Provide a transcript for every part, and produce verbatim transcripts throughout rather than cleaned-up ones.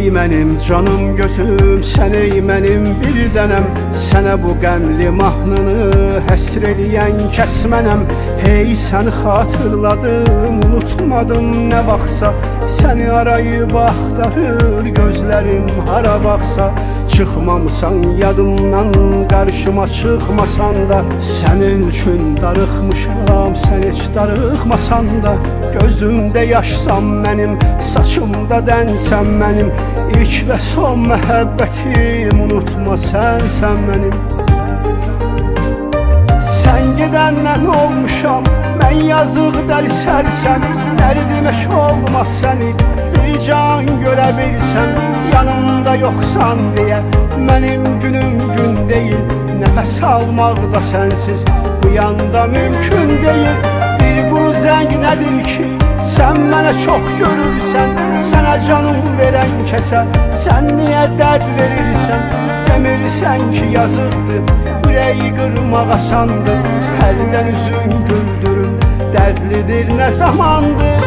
mənim canım gözüm, sən ey mənim bir dənəm. Sənə bu qəmli mahnını həsr eləyən kəs mənəm. Hey səni xatırladım, unutmadım nə vaxtsa. Səni arayıb axtarır gözlərim hara baxsa. Çıxmamısan yadımdan, qarşıma çıxmasan da. Sənin üçün darıxmışam, sən heç darıxmasan da. Gözümdə yaşsan mənim, saçımda dənsən mənim. İlk və son məhəbbətim, unutma sənsən mənim. Sən gedəndən olmuşam, mən yazıq dəli sərsəm. Dərdimə olmaz səni, bir can görə bilsəm. Yanımda yoxsan deyə mənim günüm gün deyil. Nəfəs almaq da sənsiz bu yanda mümkün deyil. Bir quru zəng nədir ki, sən mənə çox görürsən. Sənə canım verən kəsə sən niyə dərd verirsən? Demirsən ki yazıqdır, ürəyi qırmaq asandır. Hərdən üzün güldürün, dərdlidir nə zamandır.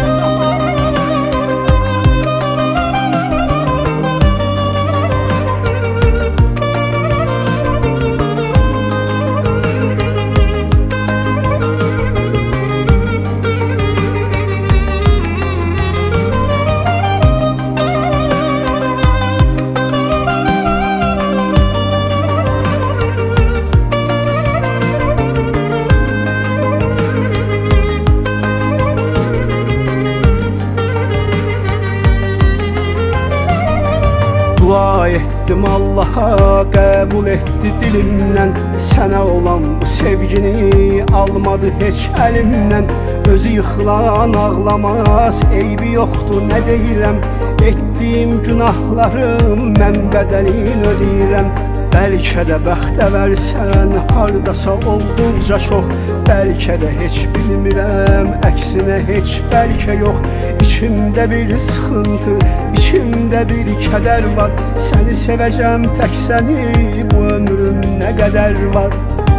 Dua etdim Allaha, qəbul etdi dilimdən. Sənə olan bu sevgini almadı heç əlimdən. Özü yıxılan ağlamaz, eybi yoxdur nə deyirəm. Etdiyim günahlarım, mən bədəlini ödəyirəm. Bəlkə də bəxtə versən, hardasa olduqca çox. Bəlkə də heç bilmirəm, əksinə heç bəlkə yox. İçimdə bir sıxıntı, içimdə bir kədər var. Səni sevəcəm tək səni, bu ömrüm nə qədər var.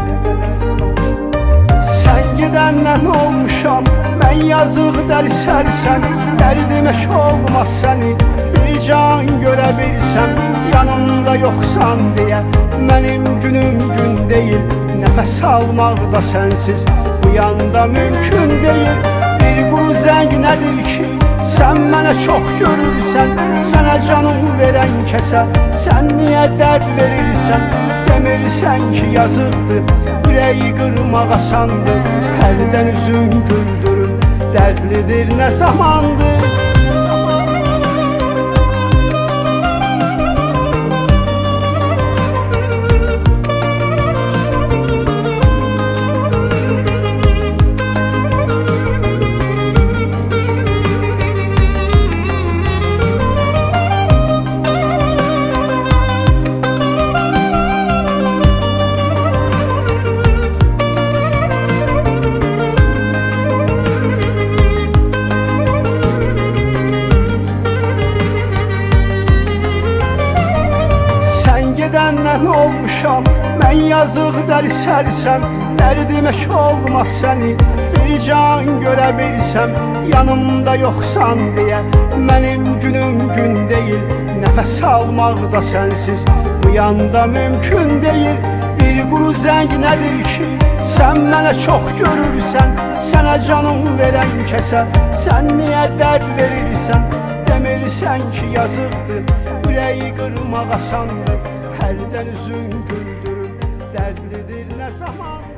Sən gedəndən olmuşam, mən yazıq dəli sərsəm. Dərdimə olmaz səni, bir can görə bilsəm. Yanımda yoxsan deyə mənim günüm gün deyil. Nəfəs almaq da sənsiz bu yanda mümkün deyil. Bir quru zəng nədir ki, sən mənə çox görürsən. Sənə canım verən kəsə sən niyə dərd verirsən? Demirsən ki yazıqdır, ürəyi qırmaq asandır. Hərdən üzün güldürün, dərdlidir nə zamandır. Gedəndən olmuşam, mən yazıq dəli sərsəm. Dərdimə olmaz səni, bir can görə bilsəm. Yanımda yoxsan deyə mənim günüm gün deyil. Nəfəs almaq da sənsiz bu yanda mümkün deyil. Bir quru zəng nədir ki, sən mənə çox görürsən. Sənə canım verən kəsə sən niyə dərd verirsən? Demirsən ki yazıqdır, ürəyi qırmaq asandır. Hərdən üzün güldürün, dərdlidir nə zaman?